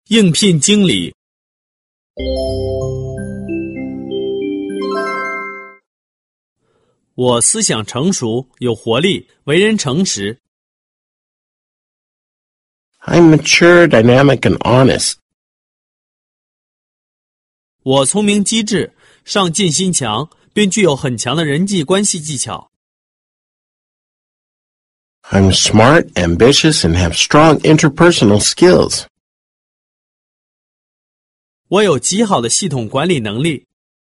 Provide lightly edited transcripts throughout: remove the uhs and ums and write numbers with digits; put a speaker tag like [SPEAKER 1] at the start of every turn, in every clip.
[SPEAKER 1] 应聘经理。我思想成熟，有活力，为人诚实。
[SPEAKER 2] I'm mature, dynamic, and honest.
[SPEAKER 1] 我聪明机智，上进心强，并具有很强的人际关系技巧。
[SPEAKER 2] I'm smart, ambitious, and have strong interpersonal skills.
[SPEAKER 1] 我有极好的系统管理能力。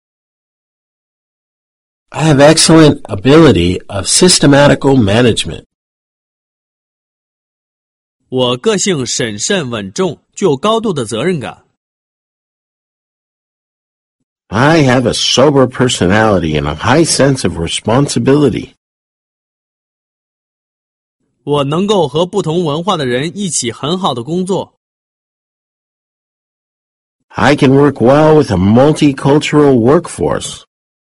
[SPEAKER 2] I have excellent ability of systematical management.
[SPEAKER 1] 我个性审慎稳重，具有高度的责任感。
[SPEAKER 2] I have a sober personality and a high sense of responsibility.
[SPEAKER 1] 我能够和不同文化的人一起很好的工作。
[SPEAKER 2] I can work well with a multicultural workforce.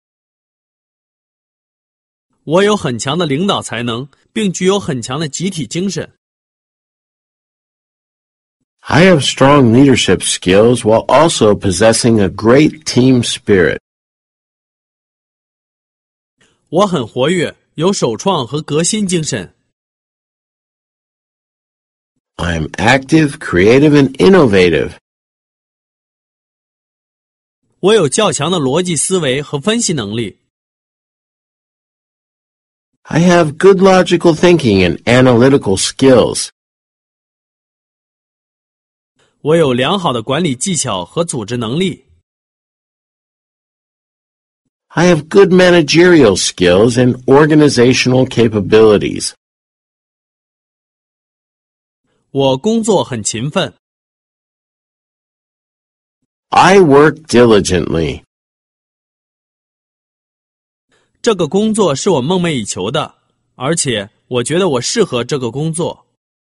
[SPEAKER 1] 我有很强的领导才能，并具有很强的集体精神。
[SPEAKER 2] I have strong leadership skills while also possessing a great team spirit.
[SPEAKER 1] 我很活跃，有首创和革新精神。
[SPEAKER 2] I am active, creative, and innovative.
[SPEAKER 1] 我有较强的逻辑思维和分析能力。
[SPEAKER 2] I have good logical thinking and analytical skills.
[SPEAKER 1] 我有良好的管理技巧和组织能力。
[SPEAKER 2] I have good managerial skills and organizational capabilities.
[SPEAKER 1] 我工作很勤奋。
[SPEAKER 2] I work diligently.
[SPEAKER 1] 这个工作是我梦寐以求的，而且我觉得我适合这个工作。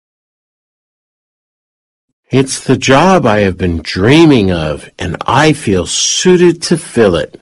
[SPEAKER 2] It's the job I have been dreaming of, and I feel suited to fill it.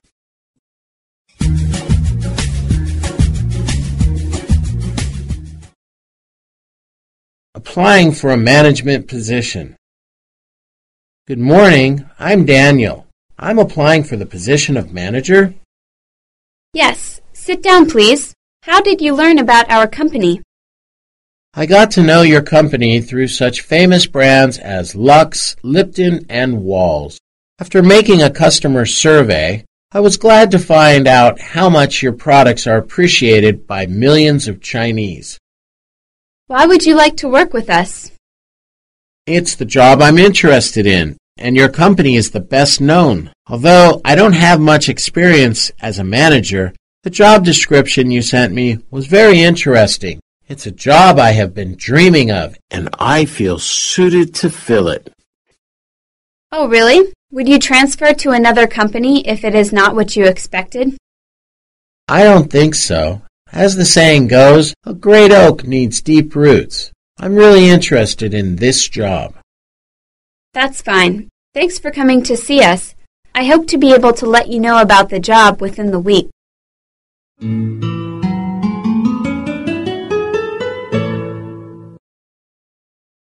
[SPEAKER 2] Applying for a management position. Good morning, I'm Daniel. I'm applying for the position of manager.
[SPEAKER 3] Yes, sit down, please. How did you learn about our company?
[SPEAKER 2] I got to know your company through such famous brands as Lux, Lipton, and Walls. After making a customer survey, I was glad to find out how much your products are appreciated by millions of Chinese.
[SPEAKER 3] Why would you like to work with us?
[SPEAKER 2] It's the job I'm interested in, and your company is the best known. Although I don't have much experience as a manager, the job description you sent me was very interesting. It's a job I have been dreaming of, and I feel suited to fill it.
[SPEAKER 3] Oh, really? Would you transfer to another company if it is not what you expected?
[SPEAKER 2] I don't think so. As the saying goes, a great oak needs deep roots. I'm really interested in this job.
[SPEAKER 3] That's fine. Thanks for coming to see us. I hope to be able to let you know about the job within the week.